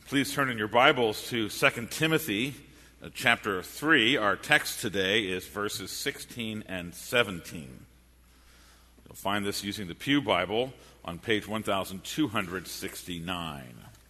Please turn in your Bibles to 2 Timothy chapter 3. Our text today is verses 16 and 17. You'll find this using the Pew Bible on page 1269.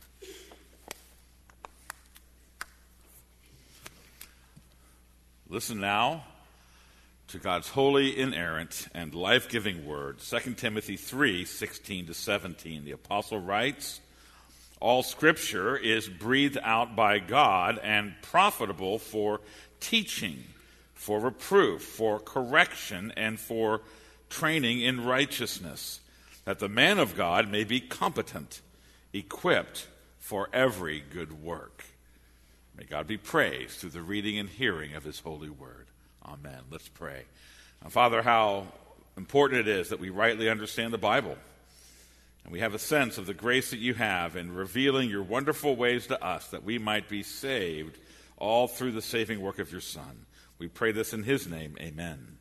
Listen now to God's holy, inerrant, and life-giving word, 2 Timothy 3, 16 to 17. The apostle writes, "All Scripture is breathed out by God and profitable for teaching, for reproof, for correction, and for training in righteousness, that the man of God may be competent, equipped for every good work." May God be praised through the reading and hearing of his holy word. Amen. Let's pray. Now, Father, how important it is that we rightly understand the Bible. And we have a sense of the grace that you have in revealing your wonderful ways to us, that we might be saved all through the saving work of your Son. We pray this in his name. Amen.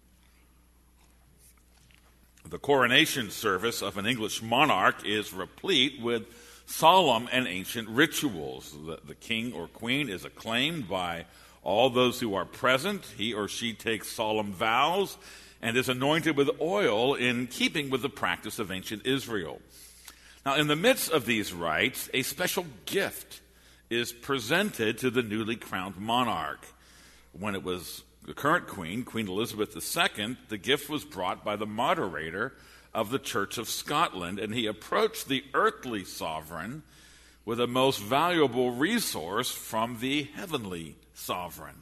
The coronation service of an English monarch is replete with solemn and ancient rituals. The king or queen is acclaimed by all those who are present. He or she takes solemn vows and is anointed with oil in keeping with the practice of ancient Israel. Now, in the midst of these rites, a special gift is presented to the newly crowned monarch. When it was the current queen, Queen Elizabeth II, the gift was brought by the moderator of the Church of Scotland, and he approached the earthly sovereign with a most valuable resource from the heavenly sovereign.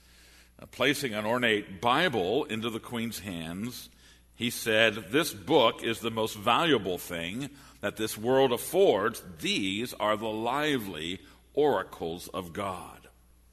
Placing an ornate Bible into the Queen's hands, he said, "This book is the most valuable thing that this world affords. These are the lively oracles of God."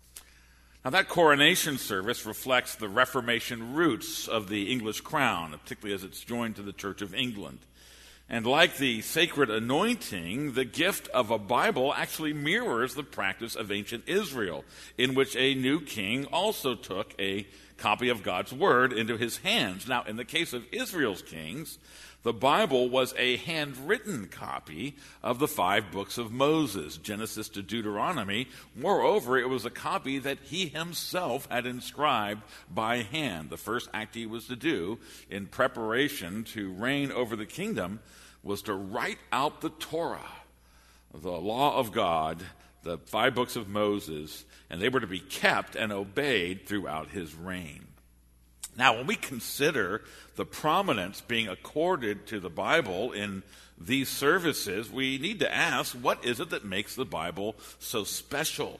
Now, that coronation service reflects the Reformation roots of the English crown, particularly as it's joined to the Church of England. And like the sacred anointing, the gift of a Bible actually mirrors the practice of ancient Israel, in which a new king also took a copy of God's word into his hands. Now, in the case of Israel's kings, the Bible was a handwritten copy of the 5 books of Moses, Genesis to Deuteronomy. Moreover, it was a copy that he himself had inscribed by hand. The first act he was to do in preparation to reign over the kingdom was to write out the Torah, the law of God, the 5 books of Moses, and they were to be kept and obeyed throughout his reign. Now, when we consider the prominence being accorded to the Bible in these services, we need to ask, what is it that makes the Bible so special?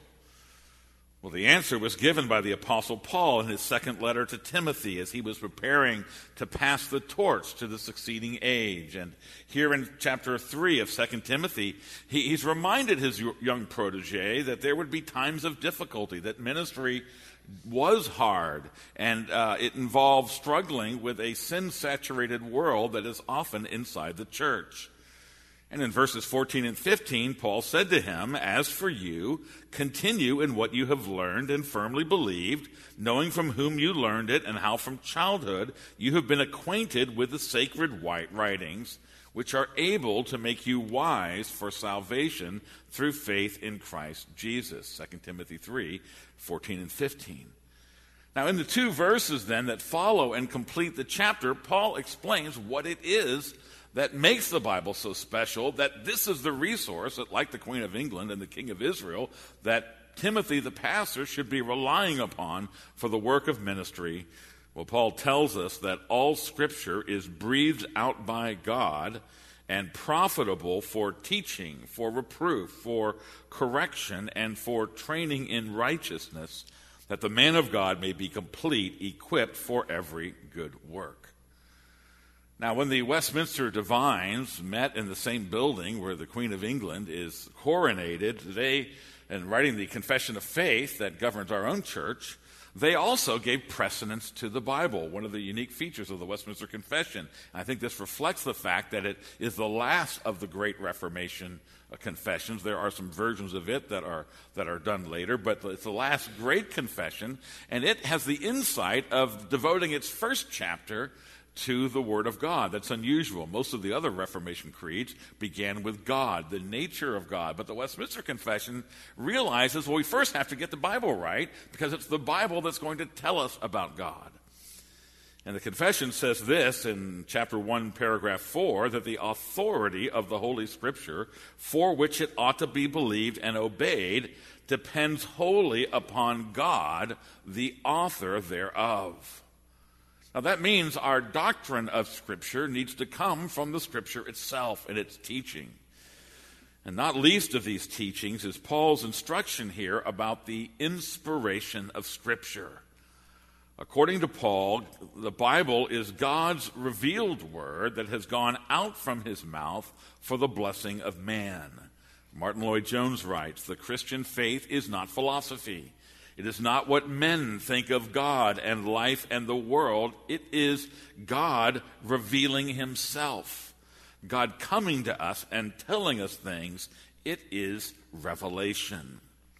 Well, the answer was given by the Apostle Paul in his second letter to Timothy as he was preparing to pass the torch to the succeeding age. And here in chapter 3 of 2 Timothy, he's reminded his young protege that there would be times of difficulty, that ministry was hard, and it involved struggling with a sin-saturated world that is often inside the church. And in verses 14 and 15, Paul said to him, "As for you, continue in what you have learned and firmly believed, knowing from whom you learned it and how from childhood you have been acquainted with the sacred writings, which are able to make you wise for salvation through faith in Christ Jesus." 2 Timothy 3, 14 and 15. Now, in the 2 verses then that follow and complete the chapter, Paul explains what it is that makes the Bible so special, that this is the resource that, like the Queen of England and the King of Israel, that Timothy the pastor should be relying upon for the work of ministry. Well, Paul tells us that all Scripture is breathed out by God and profitable for teaching, for reproof, for correction, and for training in righteousness, that the man of God may be complete, equipped for every good work. Now, when the Westminster divines met in the same building where the Queen of England is coronated, they, in writing the Confession of Faith that governs our own church, they also gave precedence to the Bible, one of the unique features of the Westminster Confession. And I think this reflects the fact that it is the last of the Great Reformation confessions. There are some versions of it that are done later, but it's the last great confession, and it has the insight of devoting its first chapter to the Word of God. That's unusual. Most of the other Reformation creeds began with God, the nature of God. But the Westminster Confession realizes, well, we first have to get the Bible right, because it's the Bible that's going to tell us about God. And the Confession says this in chapter 1, paragraph 4, that the authority of the Holy Scripture, for which it ought to be believed and obeyed, depends wholly upon God, the author thereof. Now that means our doctrine of Scripture needs to come from the Scripture itself and its teaching. And not least of these teachings is Paul's instruction here about the inspiration of Scripture. According to Paul, the Bible is God's revealed word that has gone out from his mouth for the blessing of man. Martin Lloyd-Jones writes, "The Christian faith is not philosophy. It is not what men think of God and life and the world. It is God revealing himself, God coming to us and telling us things. It is revelation."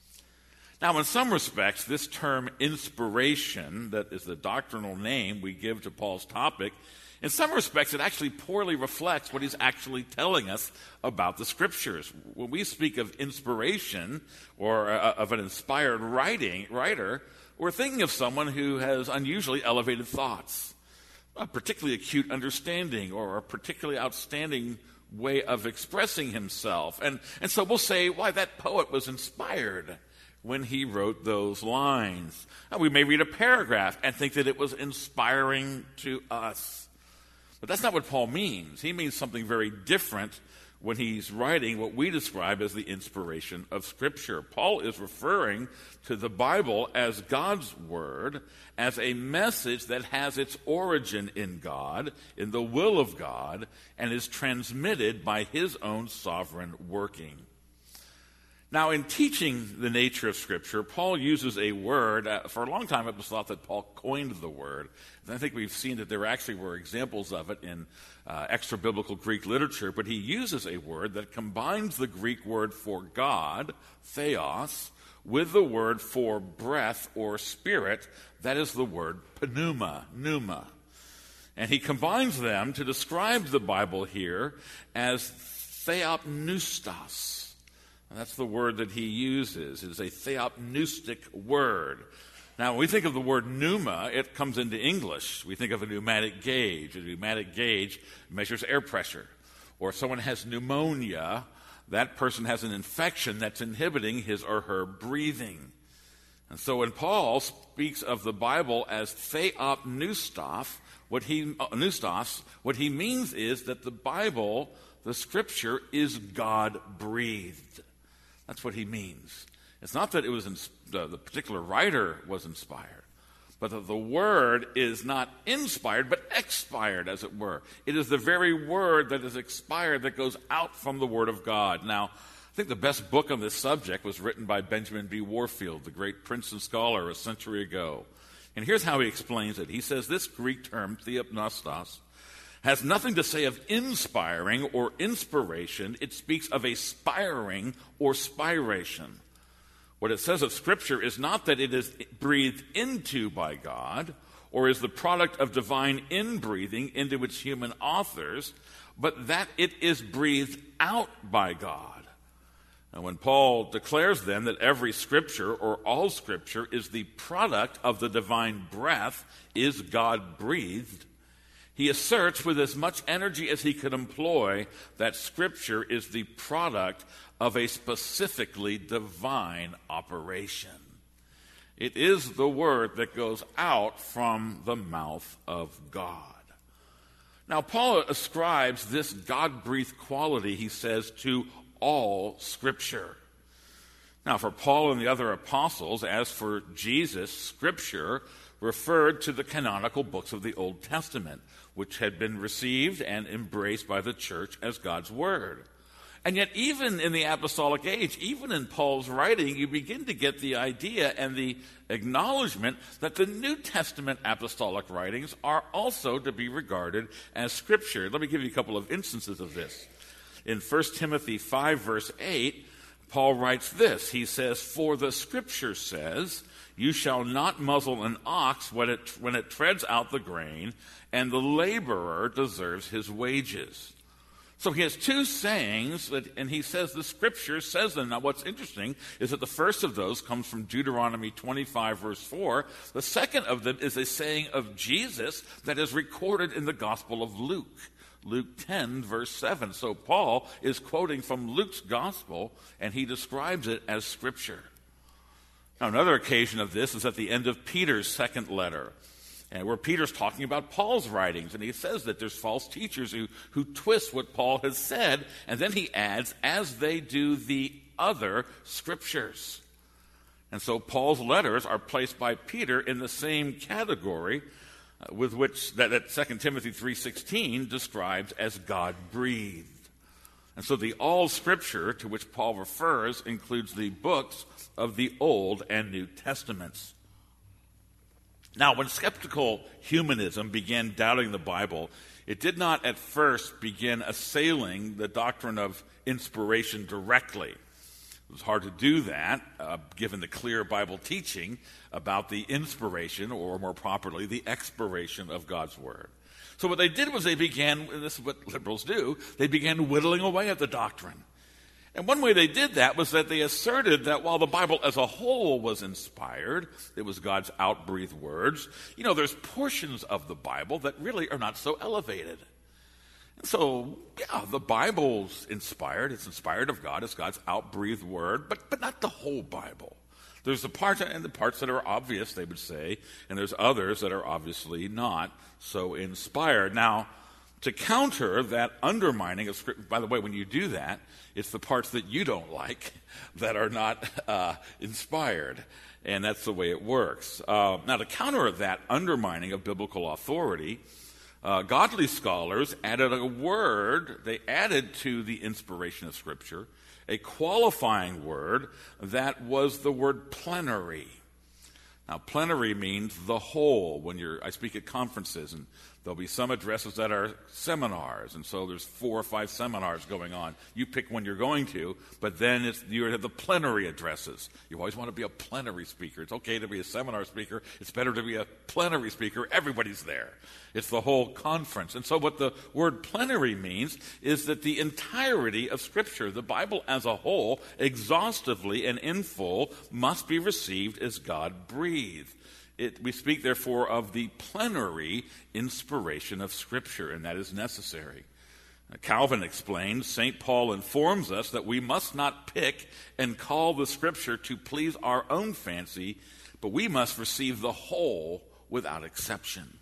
Now, in some respects, this term inspiration, that is the doctrinal name we give to Paul's topic, in some respects, it actually poorly reflects what he's actually telling us about the Scriptures. When we speak of inspiration or of an inspired writer, we're thinking of someone who has unusually elevated thoughts, a particularly acute understanding, or a particularly outstanding way of expressing himself. And so we'll say, why, that poet was inspired when he wrote those lines. Now, we may read a paragraph and think that it was inspiring to us. But that's not what Paul means. He means something very different when he's writing what we describe as the inspiration of Scripture. Paul is referring to the Bible as God's Word, as a message that has its origin in God, in the will of God, and is transmitted by his own sovereign working. Now, in teaching the nature of Scripture, Paul uses a word. For a long time, it was thought that Paul coined the word. And I think we've seen that there actually were examples of it in extra-biblical Greek literature. But he uses a word that combines the Greek word for God, theos, with the word for breath or spirit, that is the word pneuma. And he combines them to describe the Bible here as theopneustos. That's the word that he uses. It is a theopneustic word. Now, when we think of the word pneuma, it comes into English. We think of a pneumatic gauge. A pneumatic gauge measures air pressure. Or if someone has pneumonia, that person has an infection that's inhibiting his or her breathing. And so when Paul speaks of the Bible as theopneustos, what he means is that the Bible, the Scripture, is God-breathed. That's what he means. It's not that it was the particular writer was inspired, but that the word is not inspired, but expired, as it were. It is the very word that is expired that goes out from the Word of God. Now, I think the best book on this subject was written by Benjamin B. Warfield, the great Princeton scholar, a century ago. And here's how he explains it. He says this Greek term, theopneustos, has nothing to say of inspiring or inspiration. It speaks of a spiring or spiration. What it says of Scripture is not that it is breathed into by God or is the product of divine inbreathing into its human authors, but that it is breathed out by God. And when Paul declares then that every Scripture or all Scripture is the product of the divine breath, is God-breathed, he asserts with as much energy as he could employ that Scripture is the product of a specifically divine operation. It is the word that goes out from the mouth of God. Now, Paul ascribes this God-breathed quality, he says, to all Scripture. Now, for Paul and the other apostles, as for Jesus, Scripture referred to the canonical books of the Old Testament, which had been received and embraced by the church as God's Word. And yet, even in the apostolic age, even in Paul's writing, you begin to get the idea and the acknowledgement that the New Testament apostolic writings are also to be regarded as Scripture. Let me give you a couple of instances of this. In 1 Timothy 5, verse 8, Paul writes this. He says, "For the Scripture says, you shall not muzzle an ox when it treads out the grain, and the laborer deserves his wages." So he has two sayings, and he says the Scripture says them. Now what's interesting is that the first of those comes from Deuteronomy 25, verse 4. The second of them is a saying of Jesus that is recorded in the Gospel of Luke. Luke 10, verse 7. So Paul is quoting from Luke's Gospel, and he describes it as Scripture. Now, another occasion of this is at the end of Peter's second letter, and where Peter's talking about Paul's writings, and he says that there's false teachers who twist what Paul has said, and then he adds, as they do the other Scriptures. And so Paul's letters are placed by Peter in the same category with which that 2 Timothy 3:16 describes as God-breathed. And so the all Scripture to which Paul refers includes the books of the Old and New Testaments. Now, when skeptical humanism began doubting the Bible, it did not at first begin assailing the doctrine of inspiration directly. It was hard to do that, given the clear Bible teaching about the inspiration, or more properly, the expiration of God's Word. So what they did was they began, and this is what liberals do, they began whittling away at the doctrine. And one way they did that was that they asserted that while the Bible as a whole was inspired, it was God's outbreathed words, there's portions of the Bible that really are not so elevated. So, the Bible's inspired. It's inspired of God. It's God's outbreathed word, but not the whole Bible. There's the parts that are obvious, they would say, and there's others that are obviously not so inspired. Now, to counter that undermining of Scripture, by the way, when you do that, it's the parts that you don't like that are not inspired, and that's the way it works. Now, to counter that undermining of biblical authority, godly scholars added a word. They added to the inspiration of Scripture a qualifying word that was the word plenary. Now, plenary means the whole. I speak at conferences, and there'll be some addresses that are seminars, and so there's 4 or 5 seminars going on. You pick one you're going to, but then you have the plenary addresses. You always want to be a plenary speaker. It's okay to be a seminar speaker. It's better to be a plenary speaker. Everybody's there. It's the whole conference. And so what the word plenary means is that the entirety of Scripture, the Bible as a whole, exhaustively and in full, must be received as God-breathed. We speak, therefore, of the plenary inspiration of Scripture, and that is necessary. Calvin explained, St. Paul informs us that we must not pick and call the Scripture to please our own fancy, but we must receive the whole without exception.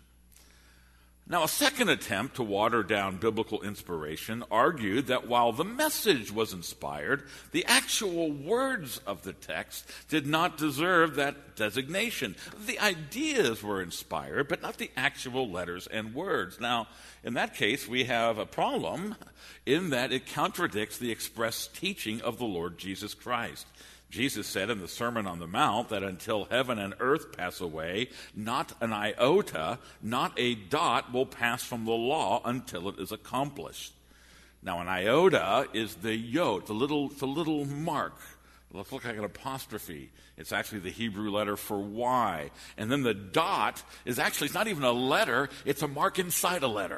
Now, a second attempt to water down biblical inspiration argued that while the message was inspired, the actual words of the text did not deserve that designation. The ideas were inspired, but not the actual letters and words. Now, in that case, we have a problem in that it contradicts the express teaching of the Lord Jesus Christ. Jesus said in the Sermon on the Mount that until heaven and earth pass away, not an iota, not a dot will pass from the law until it is accomplished. Now, an iota is the yod, the little mark. It looks like an apostrophe. It's actually the Hebrew letter for Y. And then the dot is actually, it's not even a letter, it's a mark inside a letter.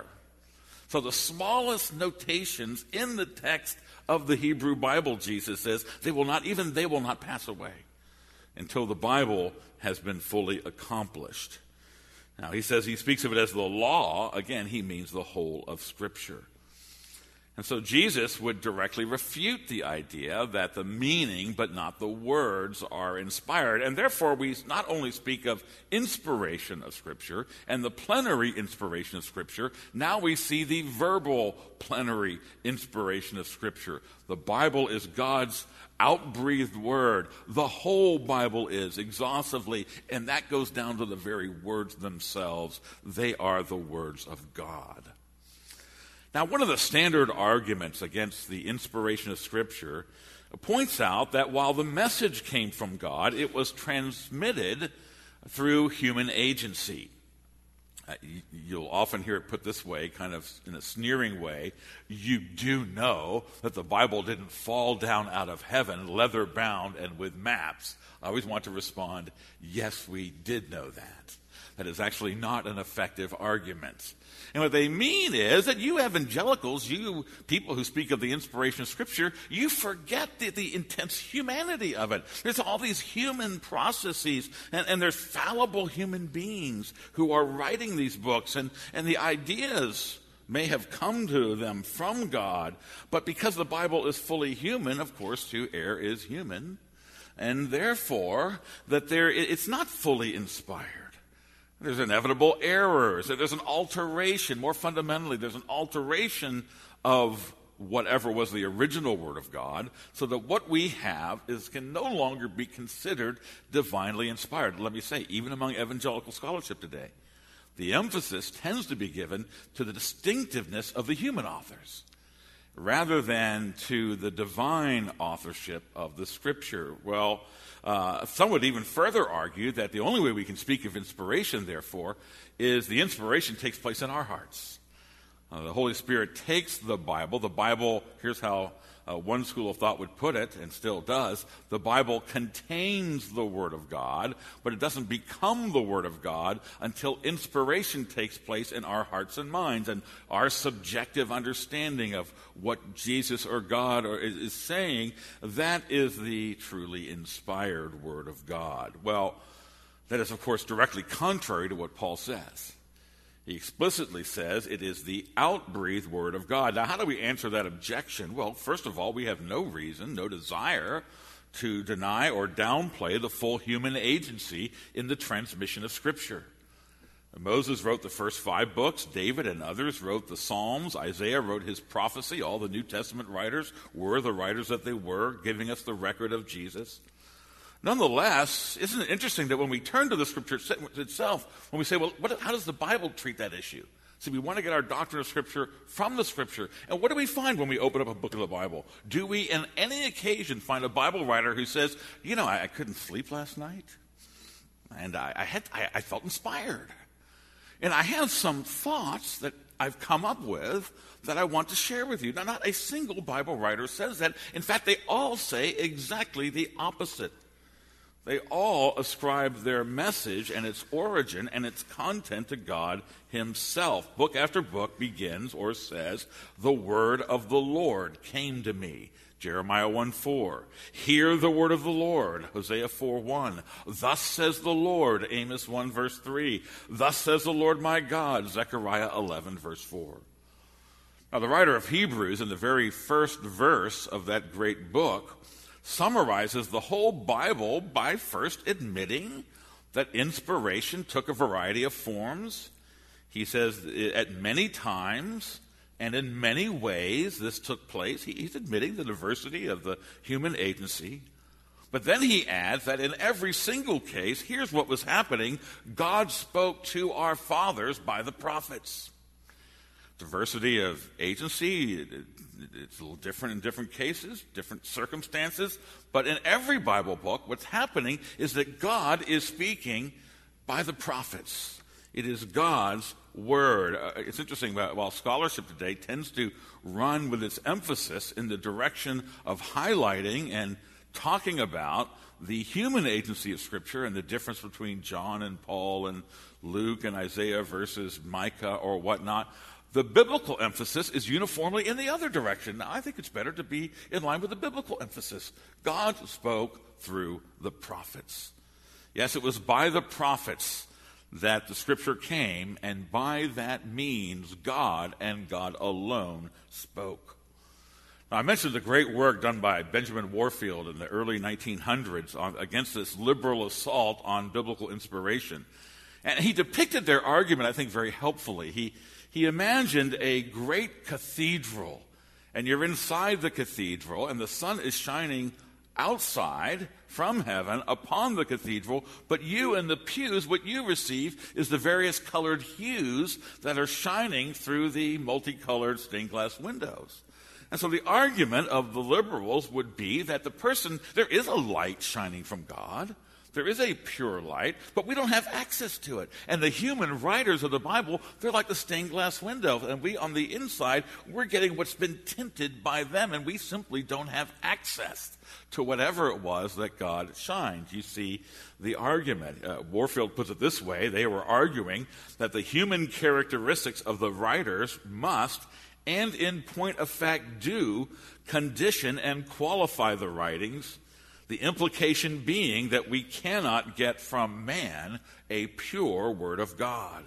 So the smallest notations in the text of the Hebrew Bible, Jesus says, they will not pass away until the Bible has been fully accomplished. Now, he speaks of it as the law. Again, he means the whole of Scripture. And so Jesus would directly refute the idea that the meaning but not the words are inspired. And therefore, we not only speak of inspiration of Scripture and the plenary inspiration of Scripture, now we see the verbal plenary inspiration of Scripture. The Bible is God's outbreathed word. The whole Bible is, exhaustively, and that goes down to the very words themselves. They are the words of God. Now, one of the standard arguments against the inspiration of Scripture points out that while the message came from God, it was transmitted through human agency. You'll often hear it put this way, kind of in a sneering way. You do know that the Bible didn't fall down out of heaven, leather bound and with maps. I always want to respond, yes, we did know that. That is actually not an effective argument. And what they mean is that you evangelicals, you people who speak of the inspiration of Scripture, you forget the intense humanity of it. There's all these human processes, and there's fallible human beings who are writing these books, and the ideas may have come to them from God, but because the Bible is fully human, of course, to err is human, and therefore that it's not fully inspired. There's inevitable errors. There's an alteration. More fundamentally, there's an alteration of whatever was the original Word of God, so that what we have can no longer be considered divinely inspired. Let me say, even among evangelical scholarship today, the emphasis tends to be given to the distinctiveness of the human authors, rather than to the divine authorship of the Scripture. Well, some would even further argue that the only way we can speak of inspiration, therefore, is the inspiration takes place in our hearts. The Holy Spirit takes the Bible, here's how one school of thought would put it, and still does, the Bible contains the Word of God, but it doesn't become the Word of God until inspiration takes place in our hearts and minds, and our subjective understanding of what Jesus or God is saying, that is the truly inspired Word of God. Well, that is, of course, directly contrary to what Paul says. He explicitly says it is the outbreathed Word of God. Now, how do we answer that objection? Well, first of all, we have no reason, no desire to deny or downplay the full human agency in the transmission of Scripture. Moses wrote the first 5 books. David and others wrote the Psalms. Isaiah wrote his prophecy. All the New Testament writers were the writers that they were, giving us the record of Jesus. Nonetheless, isn't it interesting that when we turn to the Scripture itself, when we say, well, how does the Bible treat that issue? See, we want to get our doctrine of Scripture from the Scripture. And what do we find when we open up a book of the Bible? Do we, on any occasion, find a Bible writer who says, I couldn't sleep last night, and I felt inspired, and I have some thoughts that I've come up with that I want to share with you? Now, not a single Bible writer says that. In fact, they all say exactly the opposite. They all ascribe their message and its origin and its content to God Himself. Book after book begins or says, the word of the Lord came to me. Jeremiah 1:4. Hear the word of the Lord. Hosea 4:1. Thus says the Lord. Amos 1 verse 3. Thus says the Lord my God. Zechariah 11 verse 4. Now, the writer of Hebrews, in the very first verse of that great book, summarizes the whole Bible by first admitting that inspiration took a variety of forms. He says at many times and in many ways this took place. He's admitting the diversity of the human agency. But then he adds that in every single case, here's what was happening. God spoke to our fathers by the prophets. Diversity of agency, it's a little different in different cases, different circumstances. But in every Bible book, what's happening is that God is speaking by the prophets. It is God's word. It's interesting, while scholarship today tends to run with its emphasis in the direction of highlighting and talking about the human agency of Scripture and the difference between John and Paul and Luke and Isaiah versus Micah or whatnot, the biblical emphasis is uniformly in the other direction. Now, I think it's better to be in line with the biblical emphasis. God spoke through the prophets. Yes, it was by the prophets that the Scripture came, and by that means God and God alone spoke. Now, I mentioned the great work done by Benjamin Warfield in the early 1900s against this liberal assault on biblical inspiration. And he depicted their argument, I think, very helpfully. He imagined a great cathedral, and you're inside the cathedral, and the sun is shining outside from heaven upon the cathedral, but you in the pews, what you receive is the various colored hues that are shining through the multicolored stained glass windows. And so the argument of the liberals would be that there is a light shining from God. There is a pure light, but we don't have access to it. And the human writers of the Bible, they're like the stained glass window. And we, on the inside, we're getting what's been tinted by them, and we simply don't have access to whatever it was that God shined. You see the argument. Warfield puts it this way. They were arguing that the human characteristics of the writers must, and in point of fact do, condition and qualify the writings, the implication being that we cannot get from man a pure word of God.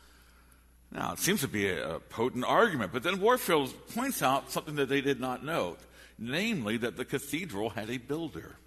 Now, it seems to be a potent argument, but then Warfield points out something that they did not note, namely that the cathedral had a builder.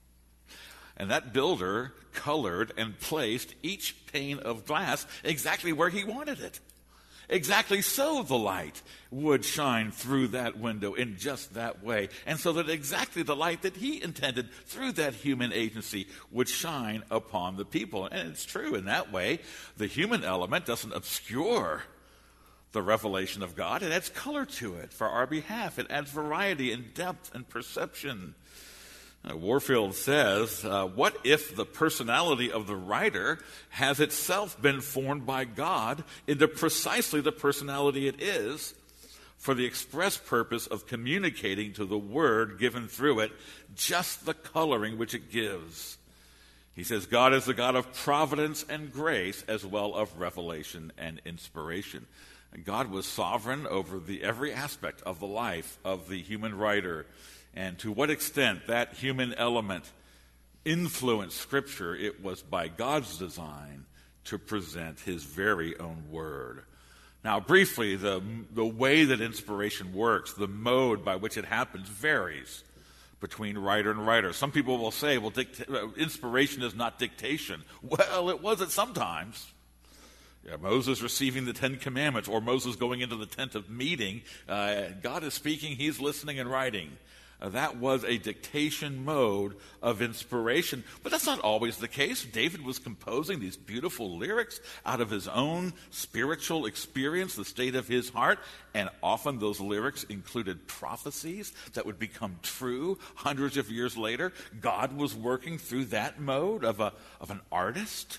And that builder colored and placed each pane of glass exactly where he wanted it. Exactly so the light would shine through that window in just that way. And so that exactly the light that he intended through that human agency would shine upon the people. And it's true in that way. The human element doesn't obscure the revelation of God. It adds color to it for our behalf. It adds variety and depth and perception. Warfield says, what if the personality of the writer has itself been formed by God into precisely the personality it is for the express purpose of communicating to the word given through it just the coloring which it gives? He says God is the God of providence and grace as well of revelation and inspiration. And God was sovereign over every aspect of the life of the human writer. And to what extent that human element influenced Scripture, it was by God's design to present his very own word. Now, briefly, the way that inspiration works, the mode by which it happens, varies between writer and writer. Some people will say, well, inspiration is not dictation. Well, it was at sometimes. Yeah, Moses receiving the Ten Commandments, or Moses going into the tent of meeting. God is speaking, he's listening and writing. That was a dictation mode of inspiration. But that's not always the case. David was composing these beautiful lyrics out of his own spiritual experience, the state of his heart, and often those lyrics included prophecies that would become true hundreds of years later. God was working through that mode of an artist,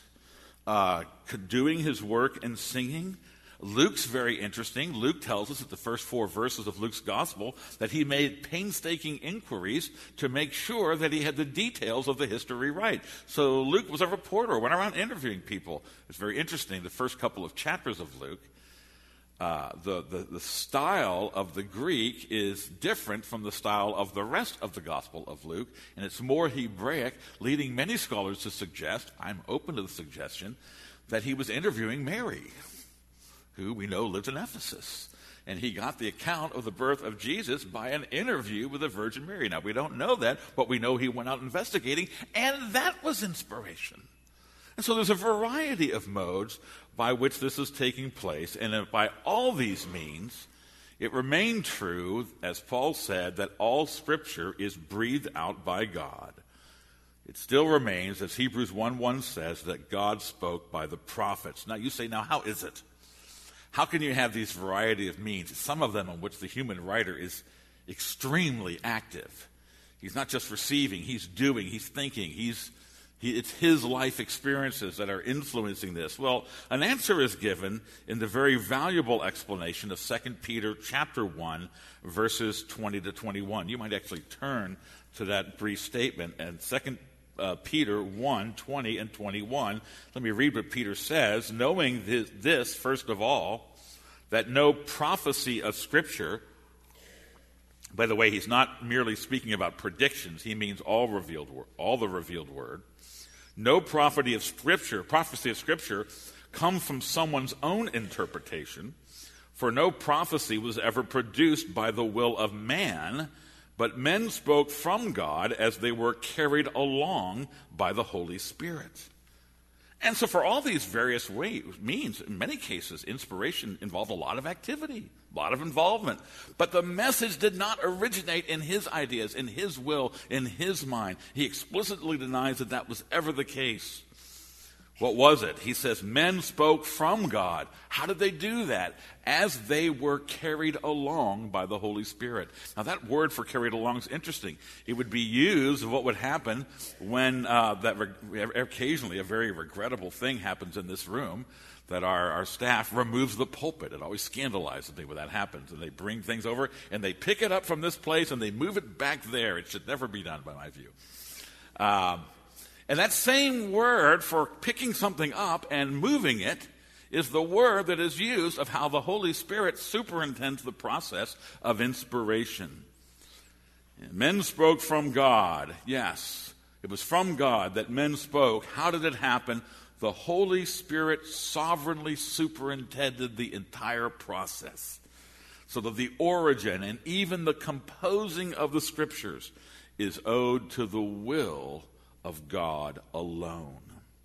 doing his work and singing. Luke's very interesting. Luke tells us at the first 4 verses of Luke's gospel that he made painstaking inquiries to make sure that he had the details of the history right. So Luke was a reporter, went around interviewing people. It's very interesting. The first couple of chapters of Luke, the style of the Greek is different from the style of the rest of the Gospel of Luke, and it's more Hebraic, leading many scholars to suggest, I'm open to the suggestion, that he was interviewing Mary, who we know lived in Ephesus. And he got the account of the birth of Jesus by an interview with the Virgin Mary. Now, we don't know that, but we know he went out investigating, and that was inspiration. And so there's a variety of modes by which this is taking place, and by all these means, it remained true, as Paul said, that all Scripture is breathed out by God. It still remains, as Hebrews 1:1 says, that God spoke by the prophets. Now, you say, now, how is it? How can you have these variety of means, some of them in which the human writer is extremely active? He's not just receiving, he's doing, he's thinking, it's his life experiences that are influencing this. Well, an answer is given in the very valuable explanation of 2 Peter chapter 1, verses 20 to 21. You might actually turn to that brief statement, and 2 Peter 1, 20 and 21. Let me read what Peter says. Knowing this, first of all, that no prophecy of Scripture, by the way, he's not merely speaking about predictions, he means all the revealed word. No prophecy of Scripture come from someone's own interpretation, for no prophecy was ever produced by the will of man, but men spoke from God as they were carried along by the Holy Spirit. And so for all these various means, in many cases, inspiration involved a lot of activity, a lot of involvement. But the message did not originate in his ideas, in his will, in his mind. He explicitly denies that was ever the case. What was it? He says, men spoke from God. How did they do that? As they were carried along by the Holy Spirit. Now that word for carried along is interesting. It would be used of what would happen when occasionally a very regrettable thing happens in this room, that our staff removes the pulpit. It always scandalizes me when that happens. And they bring things over and they pick it up from this place and they move it back there. It should never be done by my view. And that same word for picking something up and moving it is the word that is used of how the Holy Spirit superintends the process of inspiration. Men spoke from God. Yes, it was from God that men spoke. How did it happen? The Holy Spirit sovereignly superintended the entire process, so that the origin and even the composing of the Scriptures is owed to the will of God alone.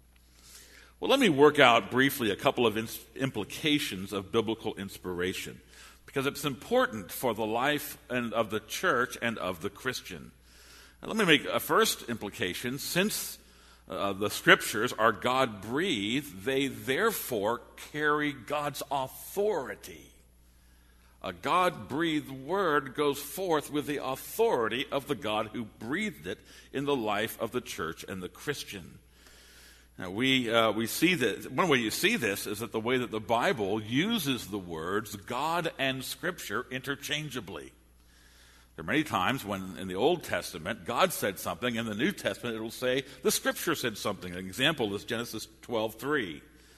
Well, let me work out briefly a couple of implications of biblical inspiration, because it's important for the life of the church and of the Christian. And let me make a first implication. Since the Scriptures are God-breathed, they therefore carry God's authority. A God-breathed word goes forth with the authority of the God who breathed it in the life of the church and the Christian. Now, we see that one way you see this is that the way that the Bible uses the words God and Scripture interchangeably. There are many times when in the Old Testament God said something, in the New Testament it will say the Scripture said something. An example is Genesis 12:3.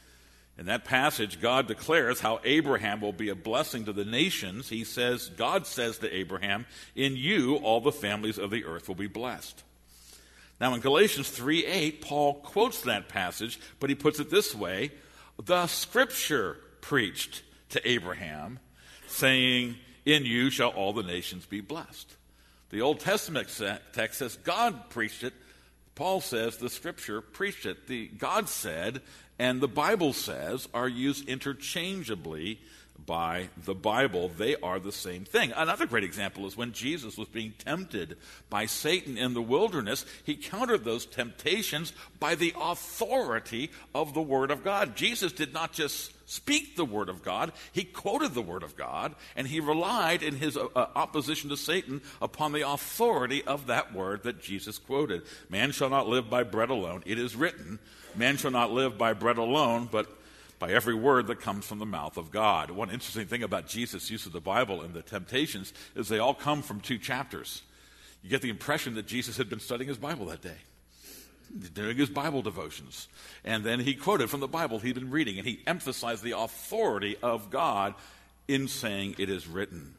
In that passage, God declares how Abraham will be a blessing to the nations. He says, God says to Abraham, in you all the families of the earth will be blessed. Now in Galatians 3:8, Paul quotes that passage, but he puts it this way: the Scripture preached to Abraham, saying, in you shall all the nations be blessed. The Old Testament text says God preached it. Paul says the Scripture preached it. The God said and the Bible says are used interchangeably by the Bible. They are the same thing. Another great example is when Jesus was being tempted by Satan in the wilderness. He countered those temptations by the authority of the Word of God. Jesus did not just speak the Word of God, he quoted the Word of God, and he relied in his opposition to Satan upon the authority of that word that Jesus quoted. Man shall not live by bread alone. It is written, man shall not live by bread alone, but by every word that comes from the mouth of God. One interesting thing about Jesus' use of the Bible and the temptations is they all come from 2 chapters. You get the impression that Jesus had been studying his Bible that day, doing his Bible devotions. And then he quoted from the Bible he'd been reading, and he emphasized the authority of God in saying it is written.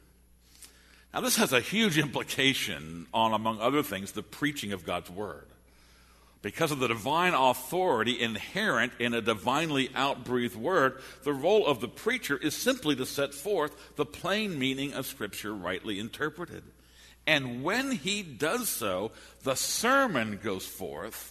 Now this has a huge implication on, among other things, the preaching of God's word. Because of the divine authority inherent in a divinely outbreathed word, the role of the preacher is simply to set forth the plain meaning of Scripture rightly interpreted. And when he does so, the sermon goes forth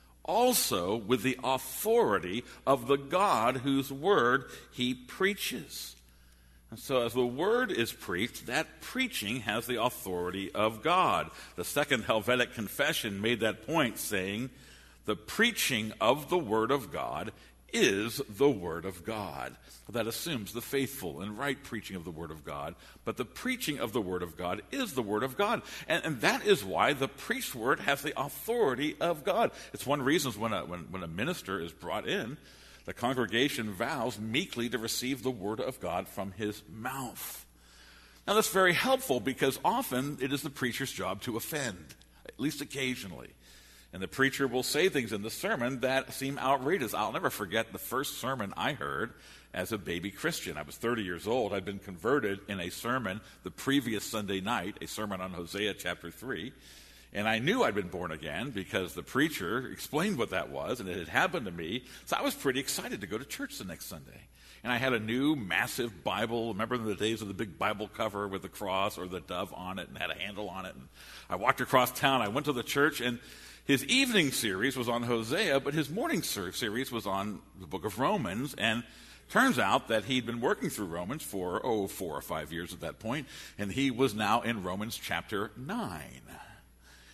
also with the authority of the God whose word he preaches. And so as the word is preached, that preaching has the authority of God. The Second Helvetic Confession made that point, saying, the preaching of the word of God is the word of God. That assumes the faithful and right preaching of the word of God, but the preaching of the word of God is the word of God. And that is why the preached word has the authority of God. It's one reason when a minister is brought in, the congregation vows meekly to receive the word of God from his mouth. Now that's very helpful because often it is the preacher's job to offend, at least occasionally. And the preacher will say things in the sermon that seem outrageous. I'll never forget the first sermon I heard as a baby Christian. I was 30 years old. I'd been converted in a sermon the previous Sunday night, a sermon on Hosea chapter 3. And I knew I'd been born again because the preacher explained what that was, and it had happened to me. So I was pretty excited to go to church the next Sunday. And I had a new massive Bible. Remember the days of the big Bible cover with the cross or the dove on it and had a handle on it. And I walked across town. I went to the church, and his evening series was on Hosea, but his morning series was on the book of Romans. And turns out that he'd been working through Romans for, 4 or 5 years at that point, and he was now in Romans chapter 9.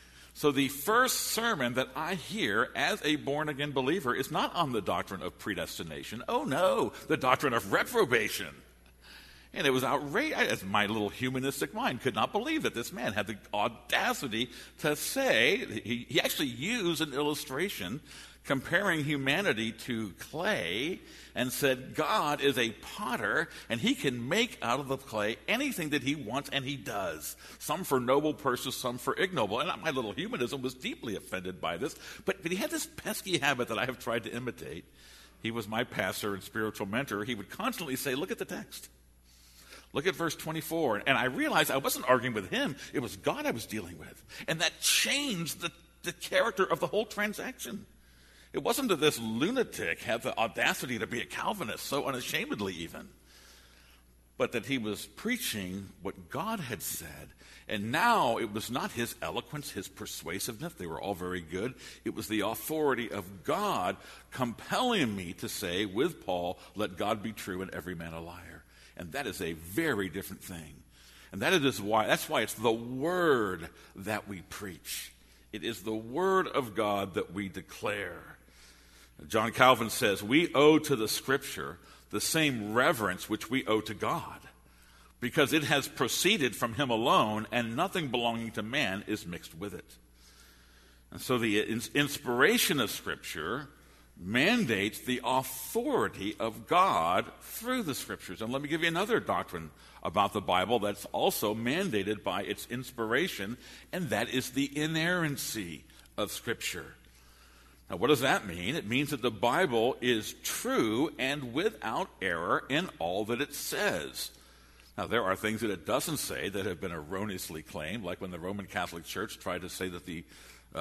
So the first sermon that I hear as a born-again believer is not on the doctrine of predestination. Oh no, the doctrine of reprobation. And it was outrageous. My little humanistic mind could not believe that this man had the audacity to say, he actually used an illustration comparing humanity to clay and said God is a potter and he can make out of the clay anything that he wants, and he does. Some for noble purposes, some for ignoble. And my little humanism was deeply offended by this. But he had this pesky habit that I have tried to imitate. He was my pastor and spiritual mentor. He would constantly say, look at the text. Look at verse 24. And I realized I wasn't arguing with him. It was God I was dealing with. And that changed the character of the whole transaction. It wasn't that this lunatic had the audacity to be a Calvinist, so unashamedly even, but that he was preaching what God had said. And now it was not his eloquence, his persuasiveness. They were all very good. It was the authority of God compelling me to say with Paul, let God be true and every man a liar. And that is a very different thing. And that's why it's the word that we preach. It is the word of God that we declare. John Calvin says, we owe to the Scripture the same reverence which we owe to God, because it has proceeded from him alone, and nothing belonging to man is mixed with it. And so the inspiration of Scripture mandates the authority of God through the Scriptures. And let me give you another doctrine about the Bible that's also mandated by its inspiration, and that is the inerrancy of Scripture. Now, what does that mean? It means that the Bible is true and without error in all that it says. Now, there are things that it doesn't say that have been erroneously claimed, like when the Roman Catholic Church tried to say that the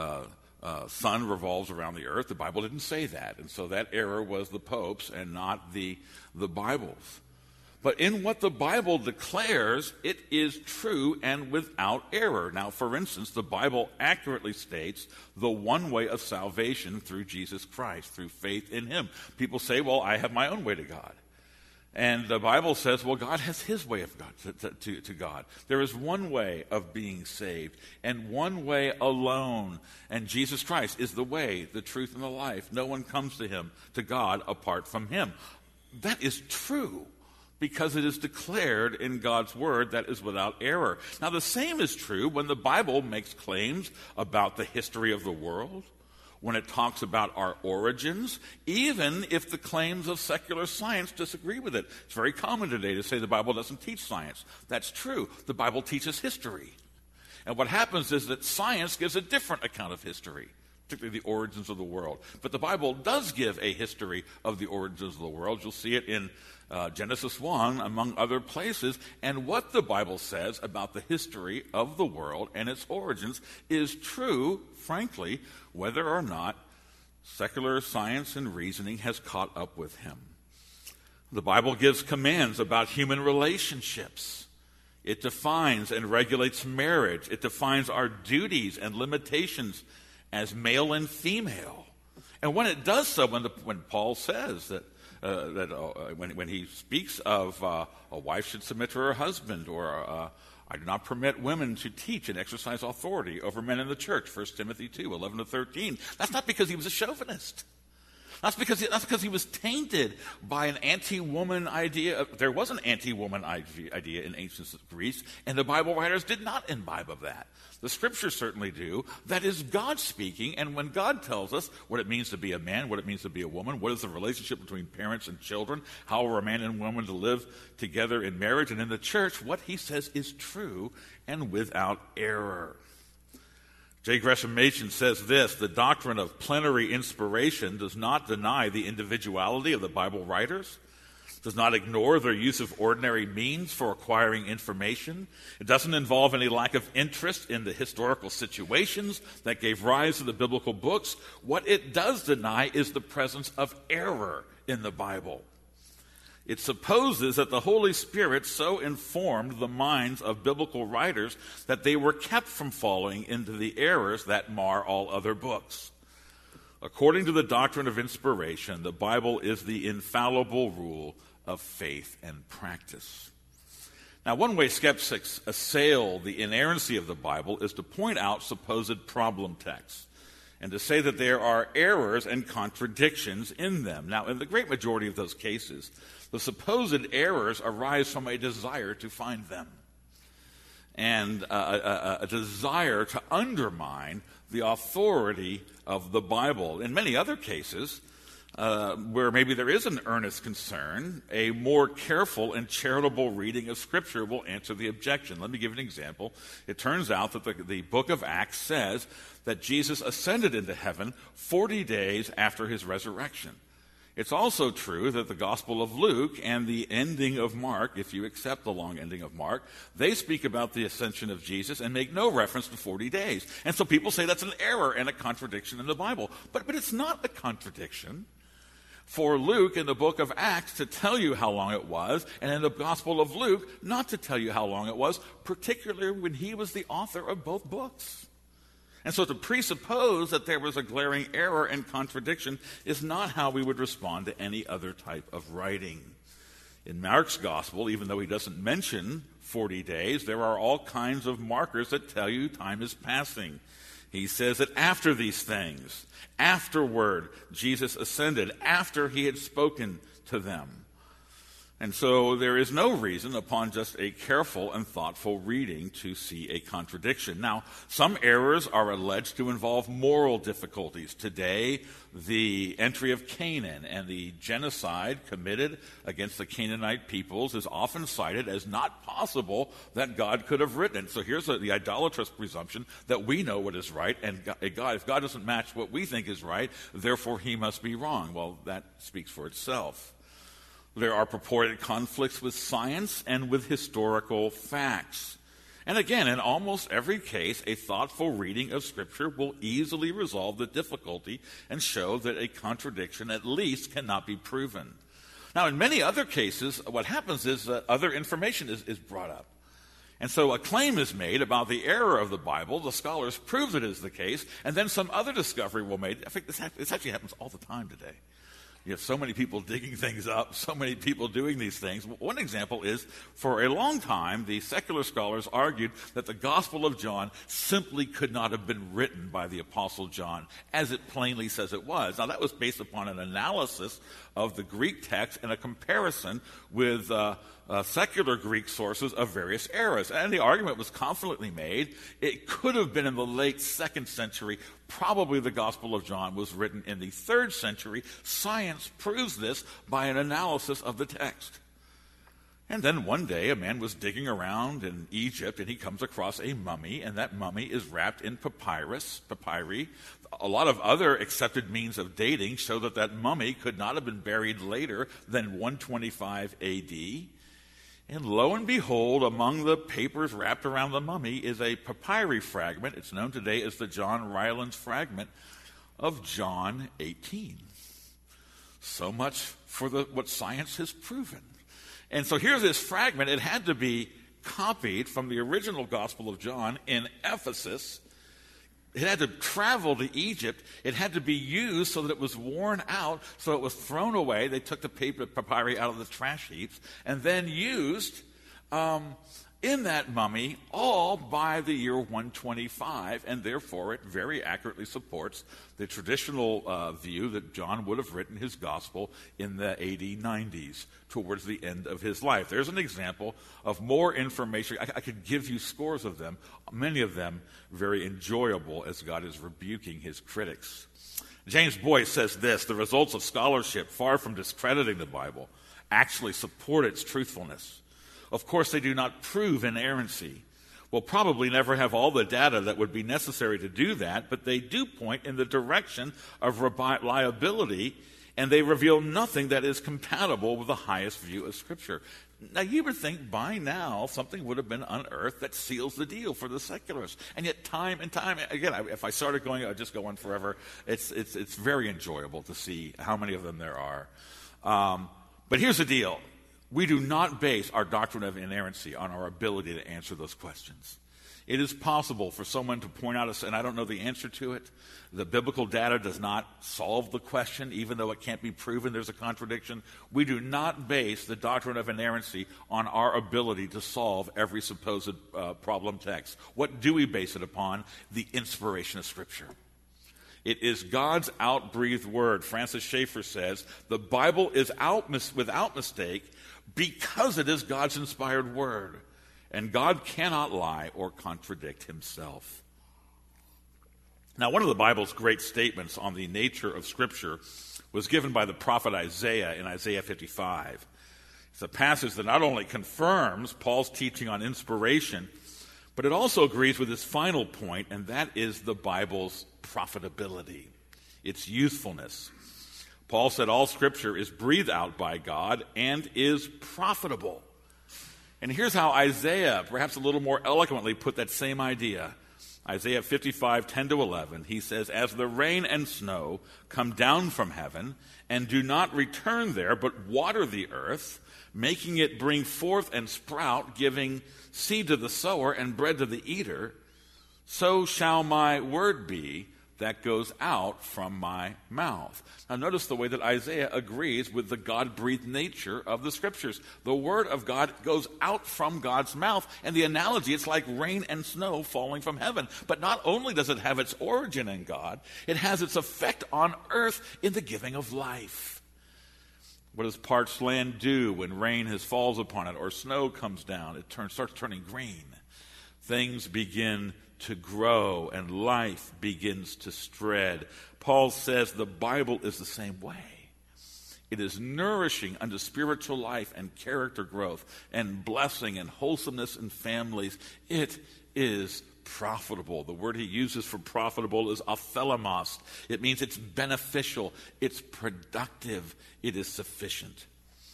sun revolves around the earth. The Bible didn't say that, and so that error was the Pope's and not the Bible's. But in what the Bible declares, it is true and without error. Now, for instance, the Bible accurately states the one way of salvation through Jesus Christ, through faith in him. People say, well, I have my own way to God. And the Bible says, well, God has his way of God to God. There is one way of being saved, and one way alone. And Jesus Christ is the way, the truth, and the life. No one comes to him, to God, apart from him. That is true, because it is declared in God's word that is without error. Now, the same is true when the Bible makes claims about the history of the world, when it talks about our origins, even if the claims of secular science disagree with it. It's very common today to say the Bible doesn't teach science. That's true. The Bible teaches history. And what happens is that science gives a different account of history, particularly the origins of the world. But the Bible does give a history of the origins of the world. You'll see it in Genesis 1, among other places. And what the Bible says about the history of the world and its origins is true, frankly, whether or not secular science and reasoning has caught up with him. The Bible gives commands about human relationships. It defines and regulates marriage. It defines our duties and limitations as male and female. And when it does so, when Paul says that when he speaks of a wife should submit to her husband, or I do not permit women to teach and exercise authority over men in the church, 1 Timothy 2, 11 to 13, that's not because he was a chauvinist. That's because he was tainted by an anti-woman idea. There was an anti-woman idea in ancient Greece, and the Bible writers did not imbibe of that. The Scriptures certainly do. That is God speaking, and when God tells us what it means to be a man, what it means to be a woman, what is the relationship between parents and children, how are a man and woman to live together in marriage and in the church, what he says is true and without error. J. Gresham Machen says this: the doctrine of plenary inspiration does not deny the individuality of the Bible writers, does not ignore their use of ordinary means for acquiring information. It doesn't involve any lack of interest in the historical situations that gave rise to the biblical books. What it does deny is the presence of error in the Bible. It supposes that the Holy Spirit so informed the minds of biblical writers that they were kept from falling into the errors that mar all other books. According to the doctrine of inspiration, the Bible is the infallible rule of faith and practice. Now, one way skeptics assail the inerrancy of the Bible is to point out supposed problem texts and to say that there are errors and contradictions in them. Now, in the great majority of those cases, the supposed errors arise from a desire to find them and a desire to undermine the authority of the Bible. In many other cases, where maybe there is an earnest concern, a more careful and charitable reading of Scripture will answer the objection. Let me give an example. It turns out that the book of Acts says that Jesus ascended into heaven 40 days after his resurrection. It's also true that the Gospel of Luke and the ending of Mark, if you accept the long ending of Mark, they speak about the ascension of Jesus and make no reference to 40 days. And so people say that's an error and a contradiction in the Bible. But it's not a contradiction for Luke in the book of Acts to tell you how long it was, and in the Gospel of Luke not to tell you how long it was, particularly when he was the author of both books. And so to presuppose that there was a glaring error and contradiction is not how we would respond to any other type of writing. In Mark's Gospel, even though he doesn't mention 40 days, there are all kinds of markers that tell you time is passing. He says that after these things, afterward, Jesus ascended, after he had spoken to them. And so there is no reason upon just a careful and thoughtful reading to see a contradiction. Now, some errors are alleged to involve moral difficulties. Today, the entry of Canaan and the genocide committed against the Canaanite peoples is often cited as not possible that God could have written it. So here's the idolatrous presumption that we know what is right, and if God doesn't match what we think is right, therefore he must be wrong. Well, that speaks for itself. There are purported conflicts with science and with historical facts. And again, in almost every case, a thoughtful reading of Scripture will easily resolve the difficulty and show that a contradiction at least cannot be proven. Now, in many other cases, what happens is that other information is brought up. And so a claim is made about the error of the Bible, the scholars prove it is the case, and then some other discovery will be made. I think this actually happens all the time today. You have so many people digging things up, so many people doing these things. One example is, for a long time, the secular scholars argued that the Gospel of John simply could not have been written by the Apostle John, as it plainly says it was. Now, that was based upon an analysis of the Greek text and a comparison with secular Greek sources of various eras. And the argument was confidently made. It could have been in the late 2nd century. Probably the Gospel of John was written in the 3rd century. Science proves this by an analysis of the text. And then one day a man was digging around in Egypt and he comes across a mummy, and that mummy is wrapped in papyri. A lot of other accepted means of dating show that that mummy could not have been buried later than 125 AD. And lo and behold, among the papers wrapped around the mummy is a papyri fragment. It's known today as the John Rylands fragment of John 18. So much for what science has proven. And so here's this fragment. It had to be copied from the original Gospel of John in Ephesus. It had to travel to Egypt. It had to be used so that it was worn out, so it was thrown away. They took the paper papyri out of the trash heaps and then used in that mummy all by the year 125, and therefore it very accurately supports the traditional view that John would have written his gospel in the AD 90s, towards the end of his life. There's an example of more information. I could give you scores of them, many of them very enjoyable as God is rebuking his critics. James Boyce says this: the results of scholarship, far from discrediting the Bible, actually support its truthfulness. Of course, they do not prove inerrancy. We'll probably never have all the data that would be necessary to do that, but they do point in the direction of reliability, and they reveal nothing that is compatible with the highest view of Scripture. Now, you would think by now something would have been unearthed that seals the deal for the secularists. And yet time and time, again, if I started going, I'd just go on forever. It's very enjoyable to see how many of them there are. But here's the deal. We do not base our doctrine of inerrancy on our ability to answer those questions. It is possible for someone to point out, and I don't know the answer to it. The biblical data does not solve the question, even though it can't be proven there's a contradiction. We do not base the doctrine of inerrancy on our ability to solve every supposed problem text. What do we base it upon? The inspiration of Scripture. It is God's outbreathed word. Francis Schaeffer says, the Bible is without mistake because it is God's inspired word. And God cannot lie or contradict himself. Now, one of the Bible's great statements on the nature of Scripture was given by the prophet Isaiah in Isaiah 55. It's a passage that not only confirms Paul's teaching on inspiration, but it also agrees with his final point, and that is the Bible's profitability, its usefulness. Paul said all Scripture is breathed out by God and is profitable. And here's how Isaiah, perhaps a little more eloquently, put that same idea. Isaiah 55, 10-11, he says, as the rain and snow come down from heaven and do not return there, but water the earth, making it bring forth and sprout, giving seed to the sower and bread to the eater, so shall my word be that goes out from my mouth. Now notice the way that Isaiah agrees with the God-breathed nature of the Scriptures. The Word of God goes out from God's mouth, and the analogy, it's like rain and snow falling from heaven. But not only does it have its origin in God, it has its effect on earth in the giving of life. What does parched land do when rain falls upon it or snow comes down? It starts turning green. Things begin to grow and life begins to spread. Paul says the Bible is the same way. It is nourishing unto spiritual life and character growth and blessing and wholesomeness in families. It is profitable. The word he uses for profitable is aphelemos. It means it's beneficial, it's productive, it is sufficient.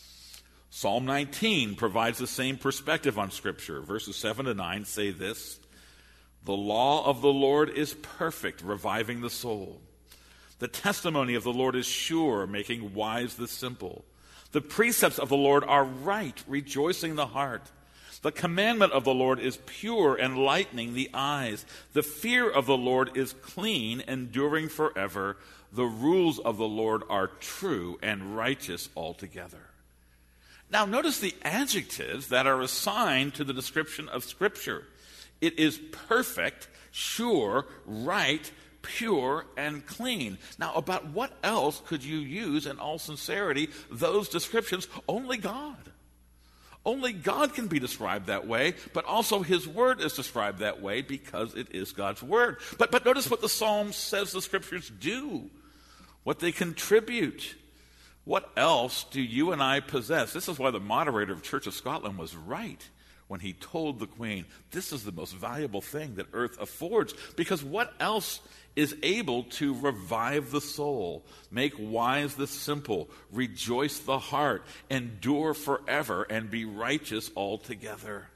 Psalm 19 provides the same perspective on Scripture. Verses 7-9 say this: the law of the Lord is perfect, reviving the soul. The testimony of the Lord is sure, making wise the simple. The precepts of the Lord are right, rejoicing the heart. The commandment of the Lord is pure, enlightening the eyes. The fear of the Lord is clean, enduring forever. The rules of the Lord are true and righteous altogether. Now notice the adjectives that are assigned to the description of Scripture. It is perfect, sure, right, pure, and clean. Now, about what else could you use in all sincerity those descriptions? Only God. Only God can be described that way, but also his word is described that way because it is God's word. But notice what the Psalm says the Scriptures do, what they contribute. What else do you and I possess? This is why the moderator of Church of Scotland was right when he told the Queen, this is the most valuable thing that earth affords, because what else is able to revive the soul, make wise the simple, rejoice the heart, endure forever, and be righteous altogether?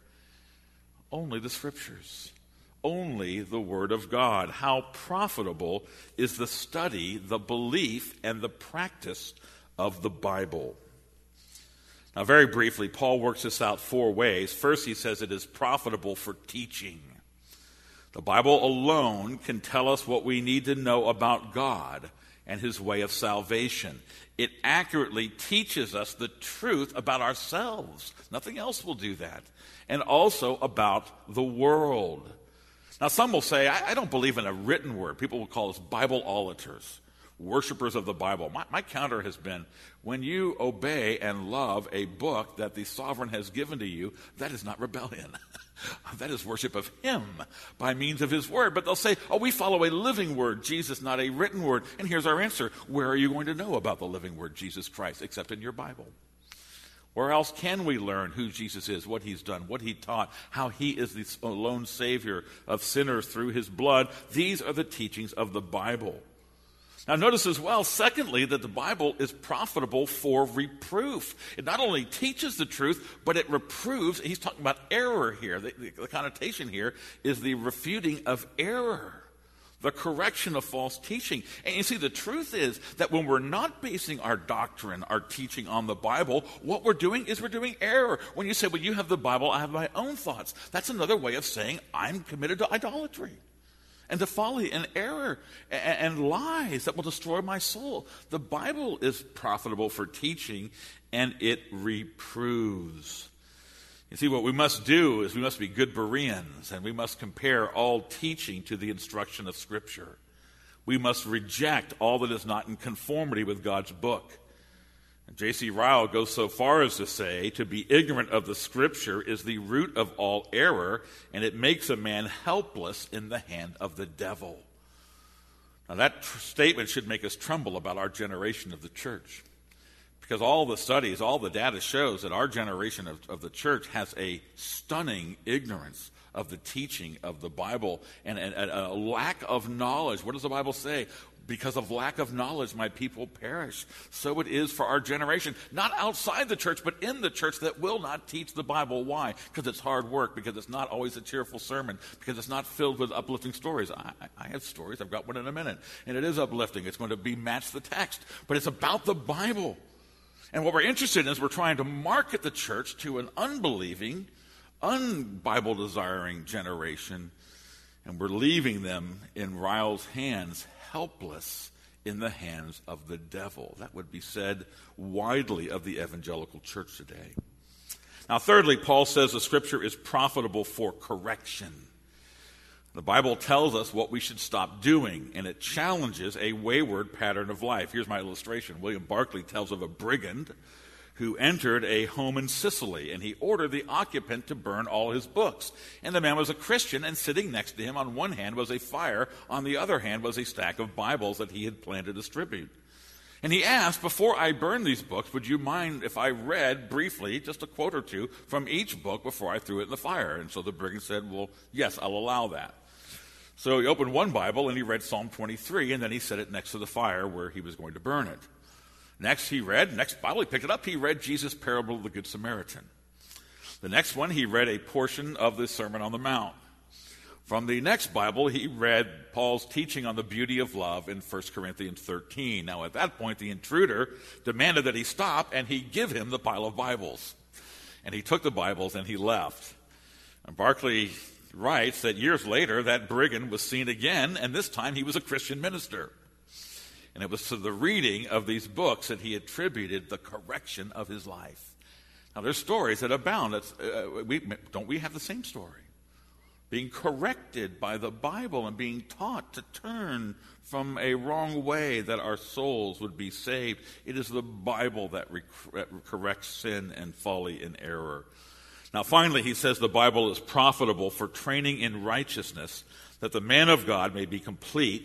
Only the Scriptures. Only the Word of God. How profitable is the study, the belief, and the practice of the Bible. Now, very briefly, Paul works this out 4 ways. First, he says it is profitable for teaching. The Bible alone can tell us what we need to know about God and his way of salvation. It accurately teaches us the truth about ourselves. Nothing else will do that. And also about the world. Now, some will say, I don't believe in a written word. People will call us Bible-olaters, worshipers of the Bible. My counter has been, when you obey and love a book that the sovereign has given to you, that is not rebellion. That is worship of him by means of his word. But they'll say, we follow a living word, Jesus, not a written word. And here's our answer. Where are you going to know about the living word, Jesus Christ, except in your Bible? Where else can we learn who Jesus is, what he's done, what he taught, how he is the alone Savior of sinners through his blood? These are the teachings of the Bible. Now notice as well, secondly, that the Bible is profitable for reproof. It not only teaches the truth, but it reproves. He's talking about error here. The connotation here is the refuting of error. the correction of false teaching. And you see, the truth is that when we're not basing our doctrine, our teaching on the Bible, what we're doing is we're doing error. When you say, well, you have the Bible, I have my own thoughts, that's another way of saying I'm committed to idolatry and to folly and error and lies that will destroy my soul. The Bible is profitable for teaching, and it reproves. You see, what we must do is we must be good Bereans, and we must compare all teaching to the instruction of Scripture. We must reject all that is not in conformity with God's book. And J.C. Ryle goes so far as to say, to be ignorant of the Scripture is the root of all error, and it makes a man helpless in the hand of the devil. Now that statement should make us tremble about our generation of the church. Because all the studies, all the data shows that our generation of the church has a stunning ignorance of the teaching of the Bible and a lack of knowledge. What does the Bible say? Because of lack of knowledge, my people perish. So it is for our generation, not outside the church, but in the church that will not teach the Bible. Why? Because it's hard work, because it's not always a cheerful sermon, because it's not filled with uplifting stories. I have stories. I've got one in a minute. And it is uplifting. It's going to be match the text. But it's about the Bible. And what we're interested in is we're trying to market the church to an unbelieving, un-Bible-desiring generation, and we're leaving them in Ryle's hands, helpless in the hands of the devil. That would be said widely of the evangelical church today. Now, thirdly, Paul says the Scripture is profitable for correction. The Bible tells us what we should stop doing, and it challenges a wayward pattern of life. Here's my illustration. William Barclay tells of a brigand who entered a home in Sicily, and he ordered the occupant to burn all his books. And the man was a Christian, and sitting next to him on one hand was a fire, on the other hand was a stack of Bibles that he had planned to distribute. And he asked, before I burn these books, would you mind if I read briefly, just a quote or two, from each book before I threw it in the fire? And so the brigand said, well, yes, I'll allow that. So he opened one Bible and he read Psalm 23, and then he set it next to the fire where he was going to burn it. Next Bible he picked it up, he read Jesus' parable of the Good Samaritan. The next one, he read a portion of the Sermon on the Mount. From the next Bible, he read Paul's teaching on the beauty of love in 1 Corinthians 13. Now at that point, the intruder demanded that he stop and he give him the pile of Bibles. And he took the Bibles and he left. And Barclay writes that years later, that brigand was seen again, and this time he was a Christian minister. And it was to the reading of these books that he attributed the correction of his life. Now, there's stories that abound. Don't we have the same story? Being corrected by the Bible and being taught to turn from a wrong way that our souls would be saved. It is the Bible that corrects sin and folly and error. Now, finally, he says the Bible is profitable for training in righteousness, that the man of God may be complete,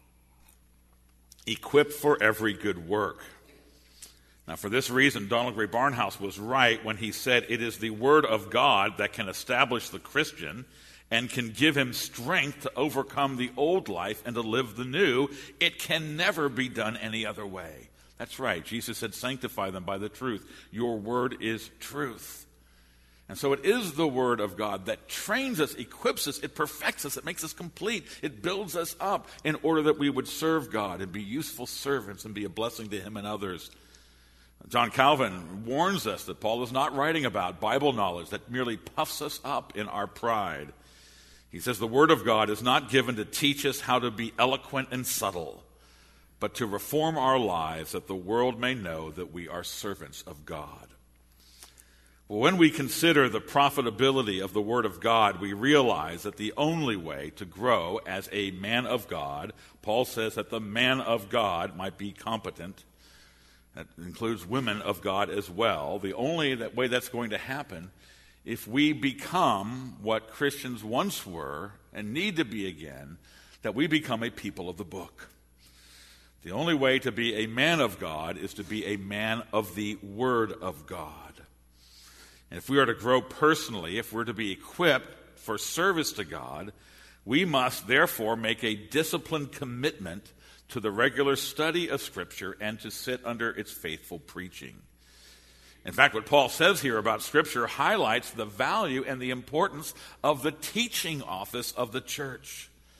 equipped for every good work. Now, for this reason, Donald Grey Barnhouse was right when he said it is the Word of God that can establish the Christian and can give him strength to overcome the old life and to live the new. It can never be done any other way. That's right. Jesus said, sanctify them by the truth. Your word is truth. And so it is the Word of God that trains us, equips us, it perfects us, it makes us complete, it builds us up in order that we would serve God and be useful servants and be a blessing to Him and others. John Calvin warns us that Paul is not writing about Bible knowledge that merely puffs us up in our pride. He says the Word of God is not given to teach us how to be eloquent and subtle, but to reform our lives that the world may know that we are servants of God. Well, when we consider the profitability of the Word of God, we realize that the only way to grow as a man of God, Paul says that the man of God might be competent. That includes women of God as well. The only way that's going to happen if we become what Christians once were and need to be again, that we become a people of the book. The only way to be a man of God is to be a man of the Word of God. And if we are to grow personally, if we're to be equipped for service to God, we must therefore make a disciplined commitment to the regular study of Scripture and to sit under its faithful preaching. In fact, what Paul says here about Scripture highlights the value and the importance of the teaching office of the church.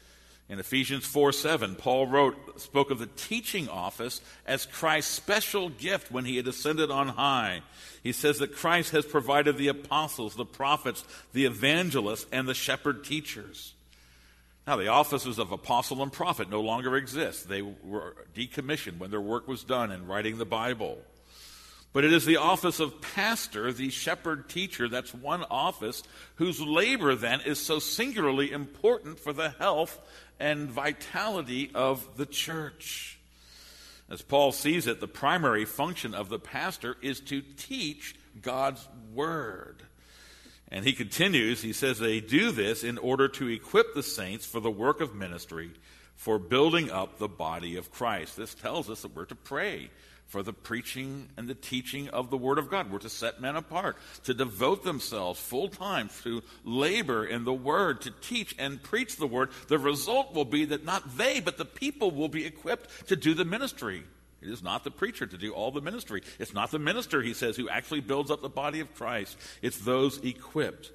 In Ephesians 4:7, Paul spoke of the teaching office as Christ's special gift when he had ascended on high. He says that Christ has provided the apostles, the prophets, the evangelists, and the shepherd teachers. Now, the offices of apostle and prophet no longer exist. They were decommissioned when their work was done in writing the Bible. But it is the office of pastor, the shepherd teacher, that's one office whose labor then is so singularly important for the health and vitality of the church. As Paul sees it, the primary function of the pastor is to teach God's word. And he continues, he says they do this in order to equip the saints for the work of ministry, for building up the body of Christ. This tells us that we're to pray for the preaching and the teaching of the Word of God. We're to set men apart, to devote themselves full time to labor in the Word, to teach and preach the Word. The result will be that not they, but the people will be equipped to do the ministry. It is not the preacher to do all the ministry. It's not the minister, he says, who actually builds up the body of Christ. It's those equipped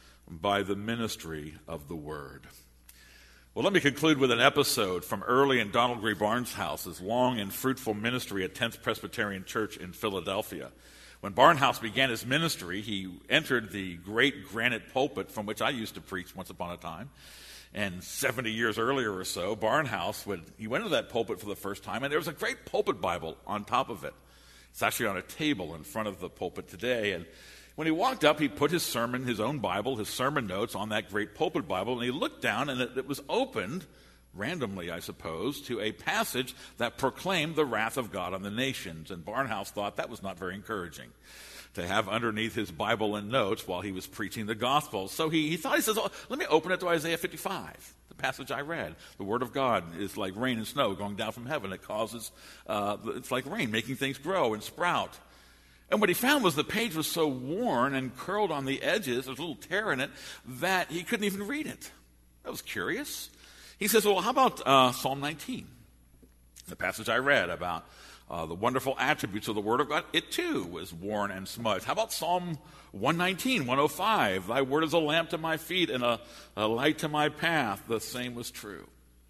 by the ministry of the Word. Well, let me conclude with an episode from early in Donald Grey Barnhouse's long and fruitful ministry at 10th Presbyterian Church in Philadelphia. When Barnhouse began his ministry, he entered the great granite pulpit from which I used to preach once upon a time. And 70 years earlier or so, Barnhouse went into that pulpit for the first time, and there was a great pulpit Bible on top of it. It's actually on a table in front of the pulpit today. And when he walked up, he put his sermon, his own Bible, his sermon notes on that great pulpit Bible, and he looked down, and it was opened, randomly, I suppose, to a passage that proclaimed the wrath of God on the nations. And Barnhouse thought that was not very encouraging to have underneath his Bible and notes while he was preaching the gospel. So he says, oh, let me open it to Isaiah 55, the passage I read. The word of God is like rain and snow going down from heaven. It causes, it's like rain, making things grow and sprout. And what he found was the page was so worn and curled on the edges, there's a little tear in it, that he couldn't even read it. That was curious. He says, well, how about Psalm 19, the passage I read about the wonderful attributes of the Word of God? It too was worn and smudged. How about Psalm 119, 105? Thy word is a lamp to my feet and a light to my path. The same was true.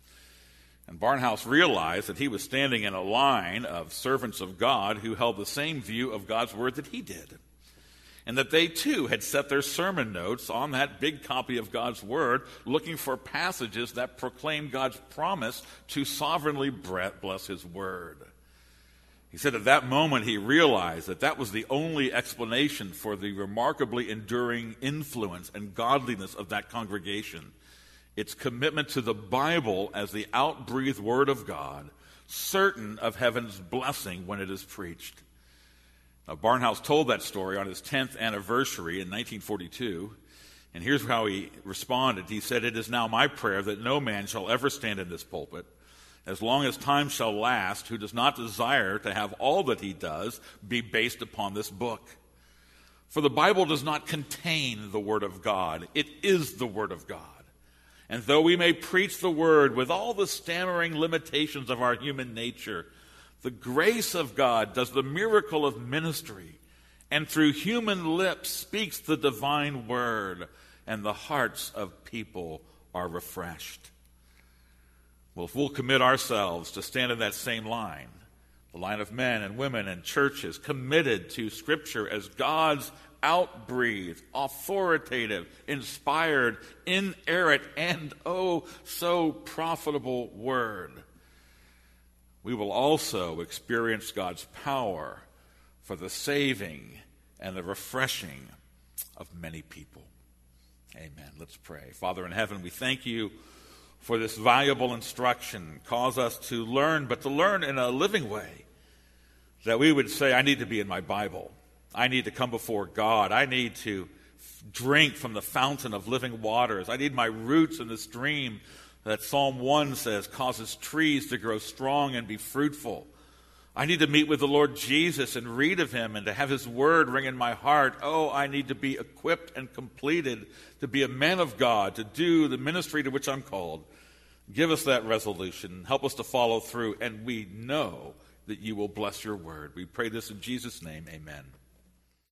And Barnhouse realized that he was standing in a line of servants of God who held the same view of God's word that he did. And that they too had set their sermon notes on that big copy of God's word, looking for passages that proclaim God's promise to sovereignly bless his word. He said at that moment he realized that that was the only explanation for the remarkably enduring influence and godliness of that congregation. Its commitment to the Bible as the outbreathed Word of God, certain of heaven's blessing when it is preached. Now, Barnhouse told that story on his 10th anniversary in 1942, and here's how he responded. He said, "It is now my prayer that no man shall ever stand in this pulpit, as long as time shall last, who does not desire to have all that he does be based upon this book. For the Bible does not contain the Word of God. It is the Word of God. And though we may preach the word with all the stammering limitations of our human nature, the grace of God does the miracle of ministry, and through human lips speaks the divine word, and the hearts of people are refreshed." Well, if we'll commit ourselves to stand in that same line, the line of men and women and churches committed to Scripture as God's outbreathed, authoritative, inspired, inerrant, and oh, so profitable word, we will also experience God's power for the saving and the refreshing of many people. Amen. Let's pray. Father in heaven, we thank you for this valuable instruction. Cause us to learn, but to learn in a living way, that we would say, I need to be in my Bible. I need to come before God. I need to drink from the fountain of living waters. I need my roots in the stream that Psalm 1 says causes trees to grow strong and be fruitful. I need to meet with the Lord Jesus and read of him and to have his word ring in my heart. Oh, I need to be equipped and completed to be a man of God, to do the ministry to which I'm called. Give us that resolution. Help us to follow through, and we know that you will bless your word. We pray this in Jesus' name. Amen.